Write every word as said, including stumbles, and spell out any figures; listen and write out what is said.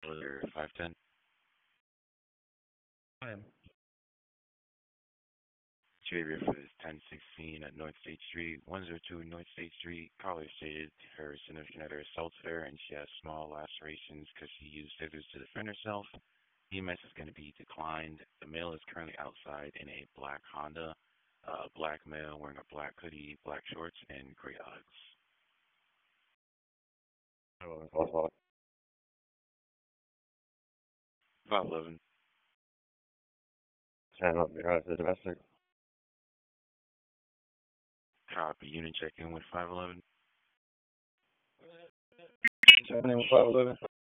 Or five ten. I am. Xavier for this ten sixteen at North State Street, one oh two North State Street. Caller stated her significant other assaulted her and she has small lacerations because she used scissors to defend herself. E M S is going to be declined. The male is currently outside in a black Honda. Uh, black male wearing a black hoodie, black shorts, and gray Uggs. five eleven call call. five eleven. ten up behind the domestic. Copy. Unit check in with five eleven. Checking in with five eleven.